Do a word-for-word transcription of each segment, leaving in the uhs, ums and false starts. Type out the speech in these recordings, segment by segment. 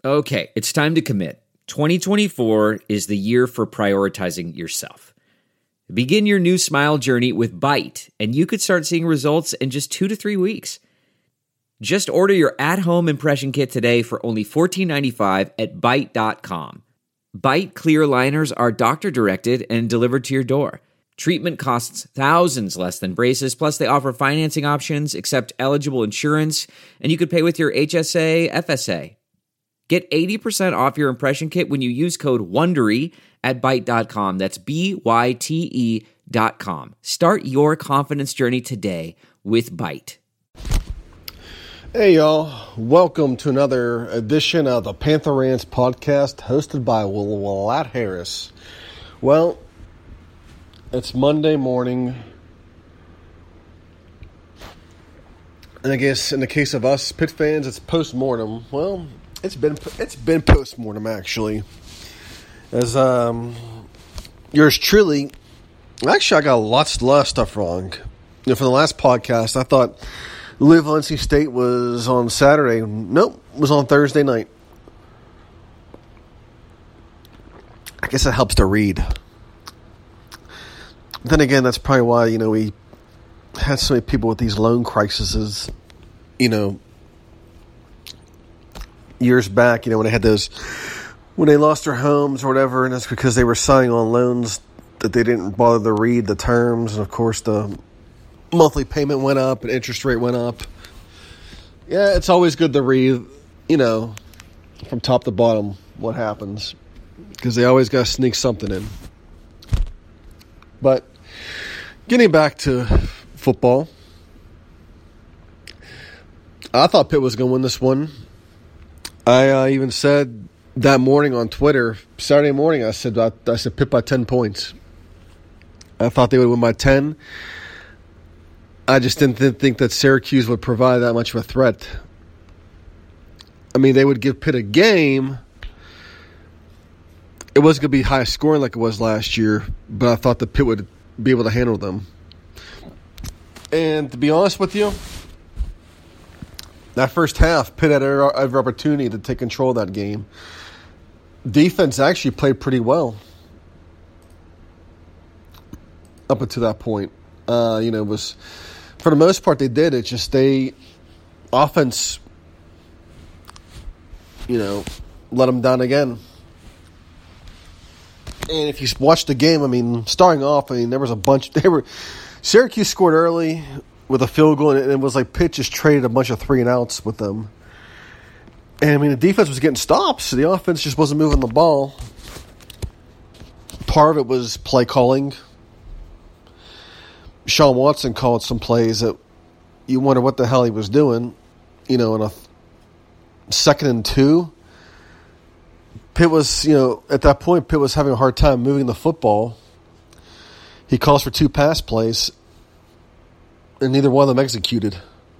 Okay, it's time to commit. twenty twenty-four is the year for prioritizing yourself. Begin your new smile journey with Byte, and you could start seeing results in just two to three weeks. Just order your at-home impression kit today for only fourteen ninety-five at byte dot com. Byte clear aligners are doctor-directed and delivered to your door. Treatment costs thousands less than braces, plus they offer financing options, accept eligible insurance, and you could pay with your H S A, F S A. Get eighty percent off your impression kit when you use code WONDERY at byte dot com. That's B Y T E dot com. Start your confidence journey today with Byte. Hey, y'all. Welcome to another edition of the Panther Rants podcast hosted by Willett Harris. Well, it's Monday morning. And I guess in the case of us Pitt fans, it's post-mortem. Well, It's been it's been post-mortem, actually. As um, yours truly, actually, I got lots, lot of stuff wrong. You know, for the last podcast, I thought Louisville N C State was on Saturday. Nope, it was on Thursday night. I guess it helps to read. Then again, that's probably why, you know, we had so many people with these loan crises, you know, years back, you know, when they had those, when they lost their homes or whatever, and that's because they were signing on loans that they didn't bother to read the terms, and of course the monthly payment went up and interest rate went up. Yeah, it's always good to read, you know, from top to bottom what happens, because they always got to sneak something in. But getting back to football, I thought Pitt was going to win this one. I uh, even said that morning on Twitter, Saturday morning, I said I, I said Pitt by ten points. I thought they would win by ten. I just didn't th- think that Syracuse would provide that much of a threat. I mean, they would give Pitt a game. It wasn't going to be high scoring like it was last year, but I thought that Pitt would be able to handle them. And to be honest with you, that first half, Pitt had every opportunity to take control of that game. Defense actually played pretty well up until that point. Uh, you know, it was, for the most part, they did. It just they offense, you know, let them down again. And if you watch the game, I mean, starting off, I mean, there was a bunch. They were Syracuse scored early with a field goal, and it was like Pitt just traded a bunch of three and outs with them. And I mean, the defense was getting stops, so the offense just wasn't moving the ball. Part of it was play calling. Sean Watson called some plays that you wonder what the hell he was doing. You know, in a second and two, Pitt was, you know, at that point, Pitt was having a hard time moving the football. He calls for two pass plays, and neither one of them executed.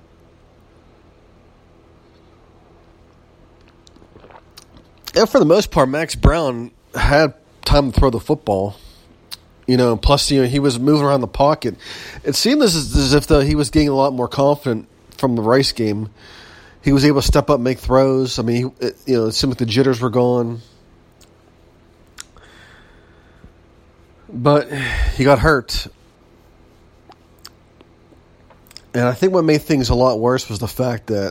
And for the most part, Max Brown had time to throw the football. You know, plus, you know, he was moving around the pocket. It seemed as, as if though he was getting a lot more confident from the Rice game. He was able to step up and make throws. I mean, he, it, you know, it seemed like the jitters were gone. But he got hurt. And I think what made things a lot worse was the fact that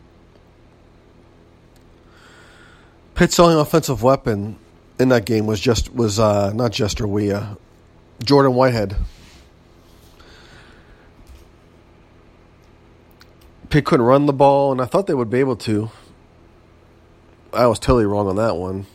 Pitt's only offensive weapon in that game was just was uh, not Jester Weah, Jordan Whitehead. Pitt couldn't run the ball, and I thought they would be able to. I was totally wrong on that one.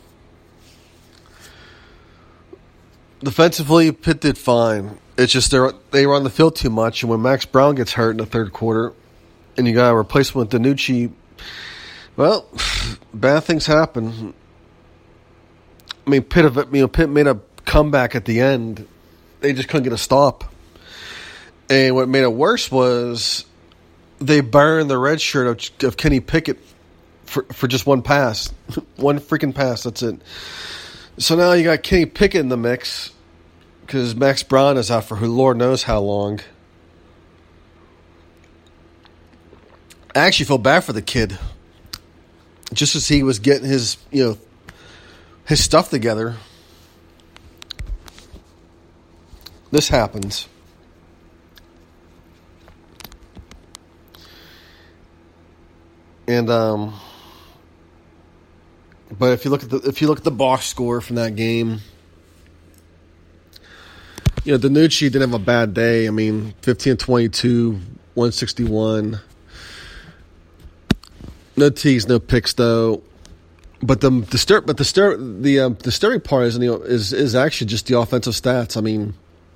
Defensively, Pitt did fine. It's just they they were on the field too much, and when Max Brown gets hurt in the third quarter, and you got a replacement with DiNucci, well, bad things happen. I mean, Pitt, you know, Pitt made a comeback at the end. They just couldn't get a stop. And what made it worse was they burned the red shirt of, of Kenny Pickett for, for just one pass. One freaking pass, that's it. So now you got Kenny Pickett in the mix because Max Brown is out for who Lord knows how long. I actually feel bad for the kid. just as he was getting his, you know, his stuff together, this happens. And um, but if you look at the if you look at the box score from that game, you know, DiNucci didn't have a bad day. I mean, fifteen twenty-two, one sixty-one. No tees, no picks though. But the the stir, but the stir, the um, the stirring part is, you know, is is actually just the offensive stats. I mean,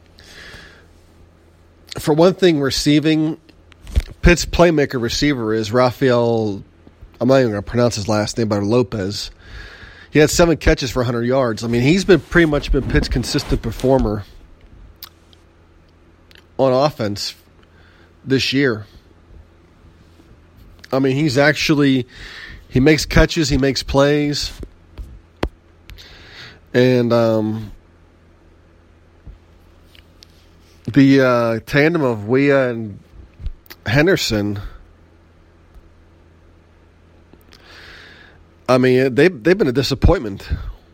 for one thing, receiving, Pitt's playmaker receiver is Rafael. I'm not even going to pronounce his last name, but Lopez. He had seven catches for one hundred yards. I mean, he's been pretty much been Pitt's consistent performer on offense this year. I mean, he's actually, he makes catches, he makes plays. And um, the uh, tandem of Weah and Henderson, I mean, they, they've been a disappointment.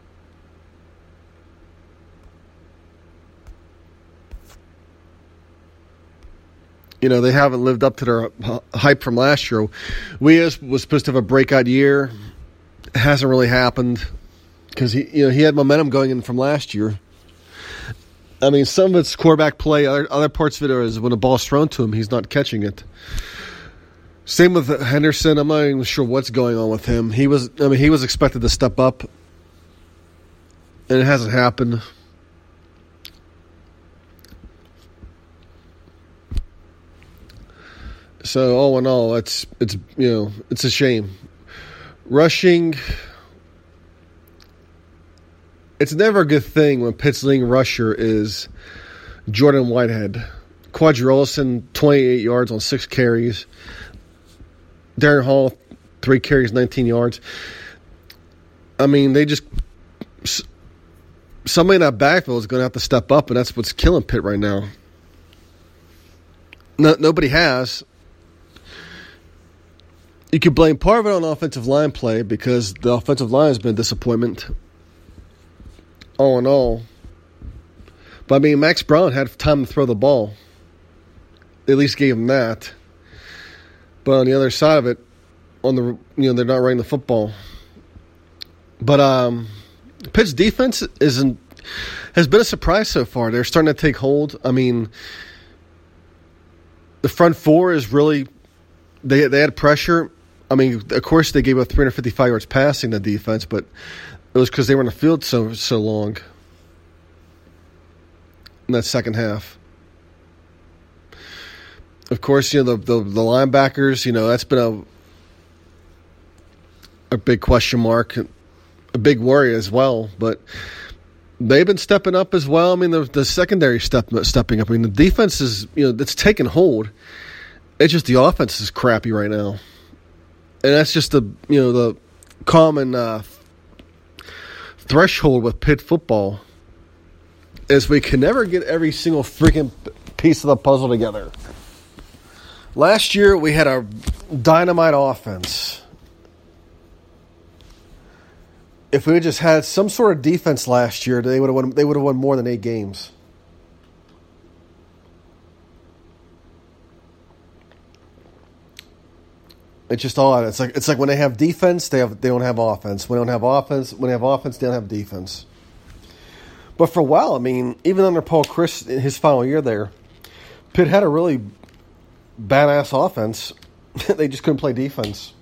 You know, they haven't lived up to their hype from last year. Weah was supposed to have a breakout year. It hasn't really happened because he, you know, he had momentum going in from last year. I mean, some of it's quarterback play. Other, other parts of it is when the ball's thrown to him, he's not catching it. Same with Henderson. I'm not even sure what's going on with him. He was, I mean, he was expected to step up, and it hasn't happened. So all in all, it's it's you know it's a shame. Rushing, it's never a good thing when Pitt's leading rusher is Jordan Whitehead. Quadri Olson, twenty-eight yards on six carries. Darren Hall, three carries, nineteen yards. I mean, they just somebody in that backfield is going to have to step up, and that's what's killing Pitt right now. No, nobody has. You could blame part of it on offensive line play because the offensive line has been a disappointment all in all. But, I mean, Max Brown had time to throw the ball. They at least gave him that. But on the other side of it, on the you know, they're not running the football. But um, Pitt's defense isn't has been a surprise so far. They're starting to take hold. I mean, the front four is really they they had pressure. I mean, of course, they gave up three hundred fifty-five yards passing the defense, but it was because they were in the field so so long in that second half. Of course, you know, the, the, the linebackers, you know, that's been a a big question mark, a big worry as well. But they've been stepping up as well. I mean, the, the secondary step stepping up. I mean, the defense is, you know, it's taken hold. It's just the offense is crappy right now. And that's just the, you know, the common uh, threshold with Pitt football is we can never get every single freaking piece of the puzzle together. Last year, we had a dynamite offense. If we had just had some sort of defense last year, they would have won, they would have won more than eight games. It's just all it's like it's like when they have defense, they have they don't have offense. When they don't have offense, when they have offense, they don't have defense. But for a while, I mean, even under Paul Chryst in his final year there, Pitt had a really badass offense. They just couldn't play defense.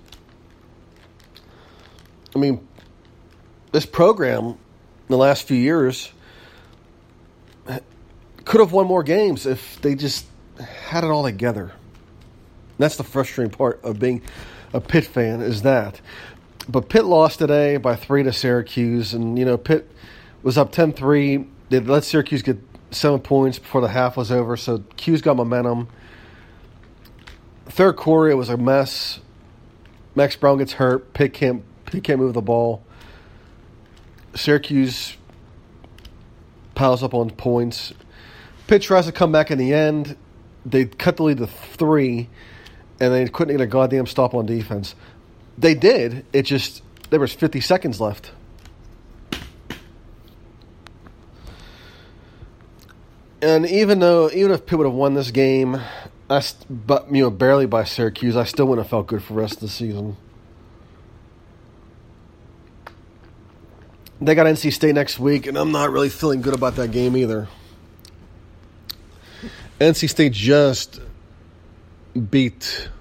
I mean, this program in the last few years could have won more games if they just had it all together. That's the frustrating part of being a Pitt fan is that. But Pitt lost today by three to Syracuse. And, you know, Pitt was up ten three. They let Syracuse get seven points before the half was over. So Q's got momentum. Third quarter, it was a mess. Max Brown gets hurt. Pitt can't, Pitt can't move the ball. Syracuse piles up on points. Pitt tries to come back in the end. They cut the lead to three. And they couldn't get a goddamn stop on defense. They did. It just there was fifty seconds left. And even though, even if Pitt would have won this game, I, but you know, barely by Syracuse, I still wouldn't have felt good for the rest of the season. They got N C State next week, and I'm not really feeling good about that game either. N C State just beat,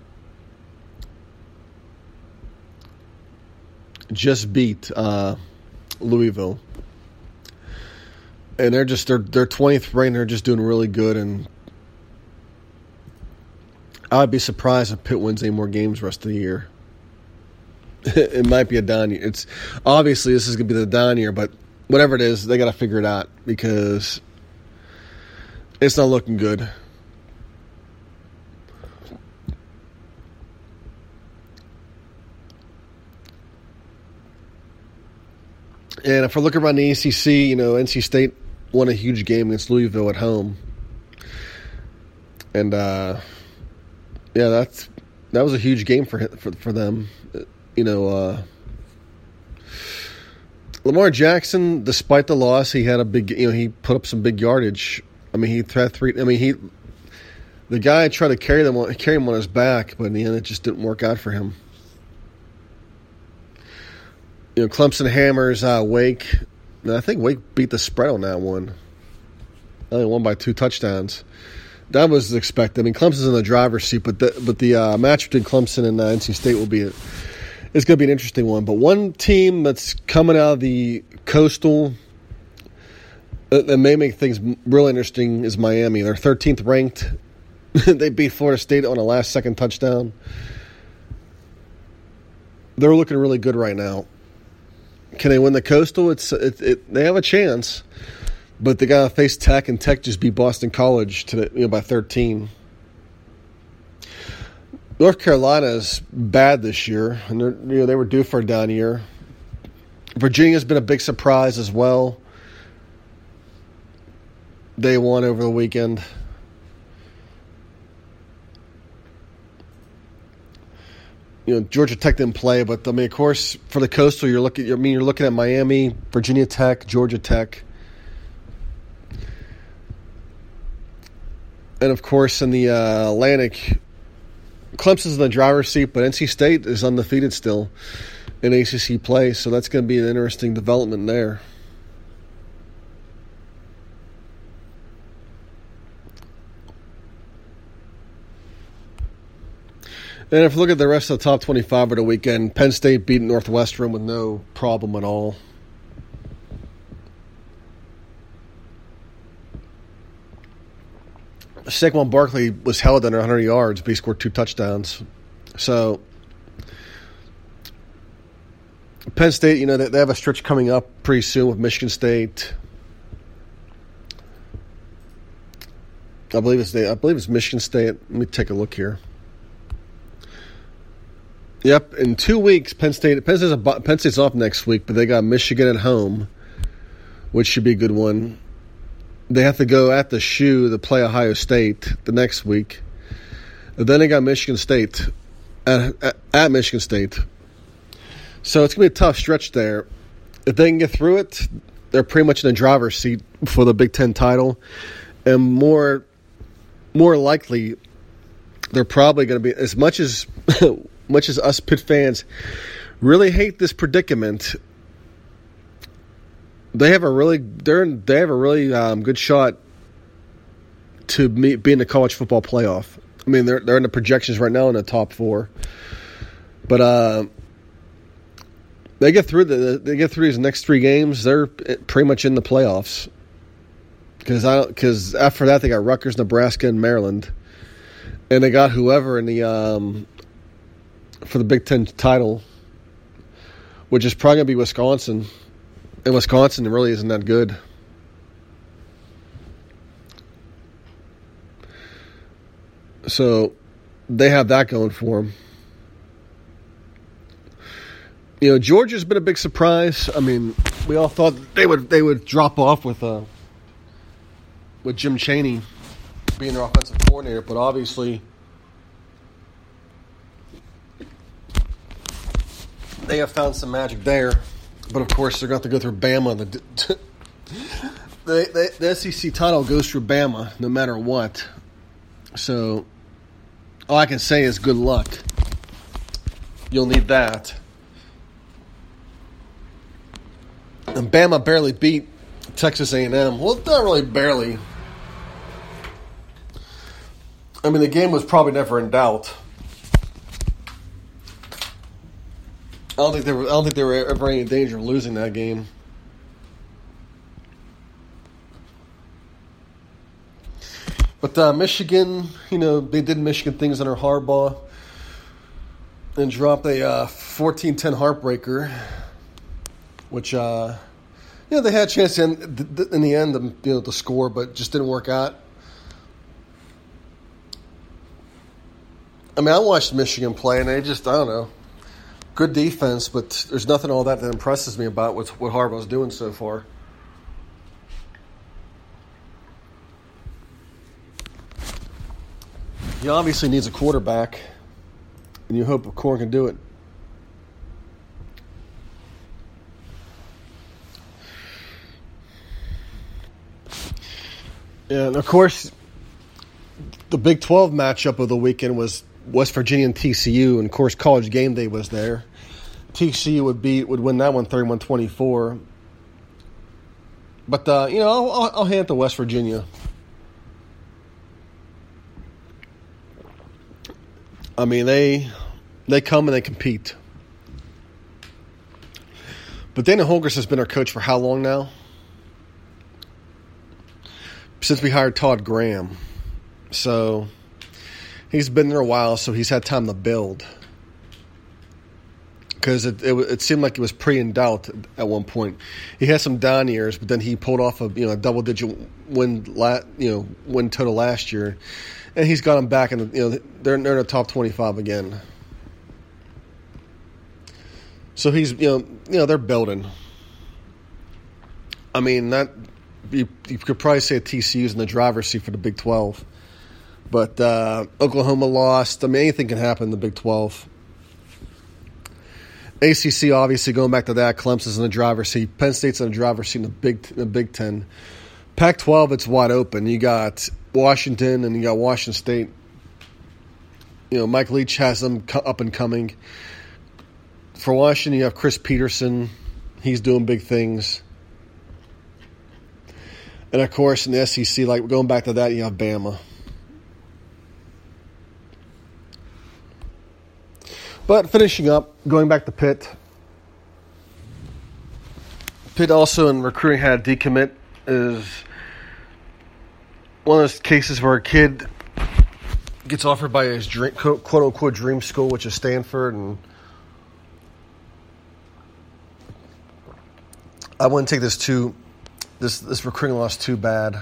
just beat uh, Louisville. And they're just they're they're twentieth ranked. And they're just doing really good, and I'd be surprised if Pitt wins any more games the rest of the year. It might be a down year. It's obviously this is gonna be the down year, but whatever it is, they got to figure it out because it's not looking good. And if I look around the A C C, you know, N C State won a huge game against Louisville at home. And, uh, yeah, that's that was a huge game for for, for them. You know, uh, Lamar Jackson, despite the loss, he had a big, you know, he put up some big yardage. I mean, he had three, I mean, he, the guy tried to carry them, carry him on his back, but in the end, it just didn't work out for him. You know, Clemson hammers uh, Wake. I think Wake beat the spread on that one. I think won by two touchdowns. That was expected. I mean, Clemson's in the driver's seat, but the, but the uh, match between Clemson and uh, N C State will be a, it's going to be an interesting one. But one team that's coming out of the Coastal that, that may make things real interesting is Miami. They're thirteenth ranked. They beat Florida State on a last-second touchdown. They're looking really good right now. Can they win the Coastal? It's it, it, they have a chance, but they got to face Tech, and Tech just beat Boston College to the, you know, by thirteen. North Carolina is bad this year, and they're, you know, they were due for a down year. Virginia's been a big surprise as well. They won over the weekend. You know, Georgia Tech didn't play, but I mean, of course, for the Coastal, you're looking. I mean, you're looking at Miami, Virginia Tech, Georgia Tech, and of course, in the uh, Atlantic, Clemson's in the driver's seat, but N C State is undefeated still in A C C play, so that's going to be an interesting development there. And if you look at the rest of the top twenty-five of the weekend, Penn State beat Northwestern with no problem at all. Saquon Barkley was held under one hundred yards, but he scored two touchdowns. So, Penn State, you know, they, they have a stretch coming up pretty soon with Michigan State. I believe it's I believe it's Michigan State. Let me take a look here. Yep, in two weeks, Penn State Penn State's, a, Penn State's off next week, but they got Michigan at home, which should be a good one. They have to go at the shoe to play Ohio State the next week. And then they got Michigan State at, at, at Michigan State. So it's going to be a tough stretch there. If they can get through it, they're pretty much in the driver's seat for the Big Ten title. And more, more likely, they're probably going to be, as much as... much as us Pitt fans really hate this predicament, they have a really they're in, they have a really um, good shot to meet, be in the college football playoff. I mean, they're they're in the projections right now in the top four, but uh, they get through the they get through these next three games. They're pretty much in the playoffs because I because after that they got Rutgers, Nebraska, and Maryland, and they got whoever in the. Um, for the Big Ten title, which is probably going to be Wisconsin. And Wisconsin really isn't that good. So they have that going for them. You know, Georgia's been a big surprise. I mean, we all thought they would they would drop off with uh, with Jim Chaney being their offensive coordinator, but obviously they have found some magic there. But, of course, they're going to have to go through Bama. The, the, the, the S E C title goes through Bama no matter what. So, all I can say is good luck. You'll need that. And Bama barely beat Texas A and M. Well, not really barely. I mean, the game was probably never in doubt. I don't think they were. I don't think they were ever in any danger of losing that game. But uh, Michigan, you know, they did Michigan things under Harbaugh and dropped a uh, fourteen ten heartbreaker, which, uh, you know, they had a chance in, in the end, you know, to score, but just didn't work out. I mean, I watched Michigan play, and they just, I don't know, good defense, but there's nothing all that that impresses me about what, what Harbaugh's doing so far. He obviously needs a quarterback, and you hope Corn can do it. And, of course, the Big twelve matchup of the weekend was West Virginia and T C U, and, of course, College Game Day was there. T C U would beat would win that one thirty-one twenty-four. But, uh, you know, I'll, I'll, I'll hand it to West Virginia. I mean, they they come and they compete. But Dana Holgorsen has been our coach for how long now? Since we hired Todd Graham. So he's been there a while, so he's had time to build. Because it, it it seemed like it was pre in doubt at one point. He had some down years, but then he pulled off a you know a double digit win la, you know win total last year, and he's got them back in the, you know they're they're in the top twenty-five again. So he's you know you know they're building. I mean that you, you could probably say T C U's in the driver's seat for the Big twelve, but uh, Oklahoma lost. I mean anything can happen in the Big twelve. A C C, obviously, going back to that, Clemson's in the driver's seat. Penn State's in the driver's seat in the Big in the Big Ten. Pac twelve, it's wide open. You got Washington and you got Washington State. You know, Mike Leach has them up and coming. For Washington, you have Chris Peterson. He's doing big things. And, of course, in the S E C, like going back to that, you have Bama. But finishing up, going back to Pitt. Pitt also in recruiting had a decommit. Is one of those cases where a kid gets offered by his dream, quote unquote dream school, which is Stanford, and I wouldn't take this too this this recruiting loss too bad.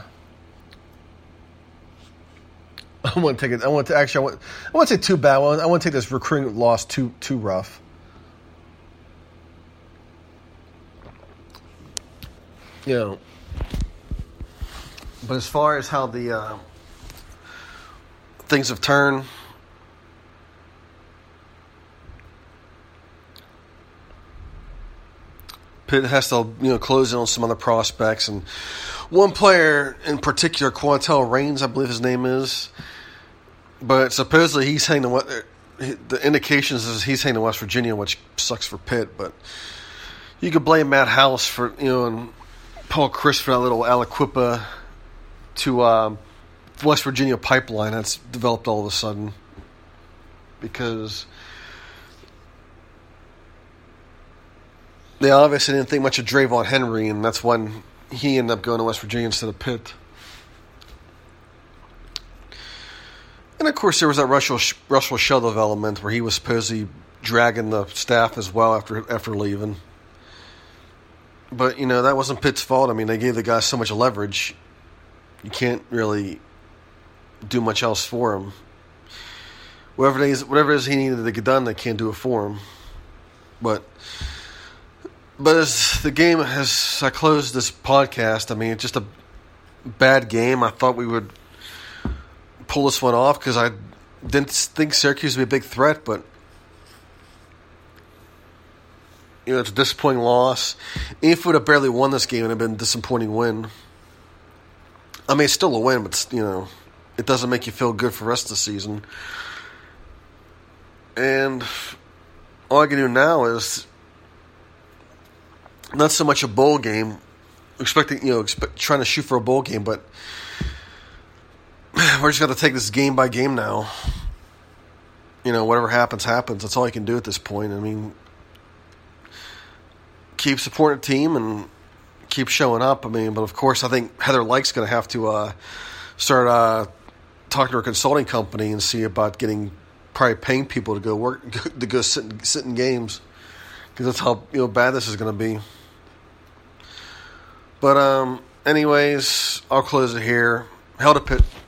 I want to take it. I want to actually. I want. I want to say too bad. I want, I want to take this recruiting loss too too rough. You know. But as far as how the uh, things have turned, Pitt has to you know close in on some other prospects, and one player in particular, Quantel Rains, I believe his name is. But supposedly he's heading to what the indications is he's heading to West Virginia, which sucks for Pitt. But you could blame Matt House for you know and Paul Chryst for that little Aliquippa to um, West Virginia pipeline that's developed all of a sudden because they obviously didn't think much of Drayvon Henry, and that's when he ended up going to West Virginia instead of Pitt. And, of course, there was that Russell, Russell Shell development where he was supposedly dragging the staff as well after after leaving. But, you know, that wasn't Pitt's fault. I mean, they gave the guy so much leverage, you can't really do much else for him. Whatever it is, whatever it is he needed to get done, they can't do it for him. But, but as the game, as I close this podcast, I mean, it's just a bad game. I thought we would pull this one off because I didn't think Syracuse would be a big threat, but You know, it's a disappointing loss. Even if we would have barely won this game, it would have been a disappointing win. I mean, it's still a win, but, you know, it doesn't make you feel good for the rest of the season. And all I can do now is not so much a bowl game, expecting, you know, expect, trying to shoot for a bowl game, but we're just going to take this game by game now. You know, whatever happens, happens. That's all you can do at this point. I mean, keep supporting the team and keep showing up. I mean, but of course, I think Heather Lyke's going to have to uh, start uh, talking to her consulting company and see about getting, probably paying people to go work, to go sit in, sit in games, because that's how, you know, bad this is going to be. But um, anyways, I'll close it here. Hell to Pitt.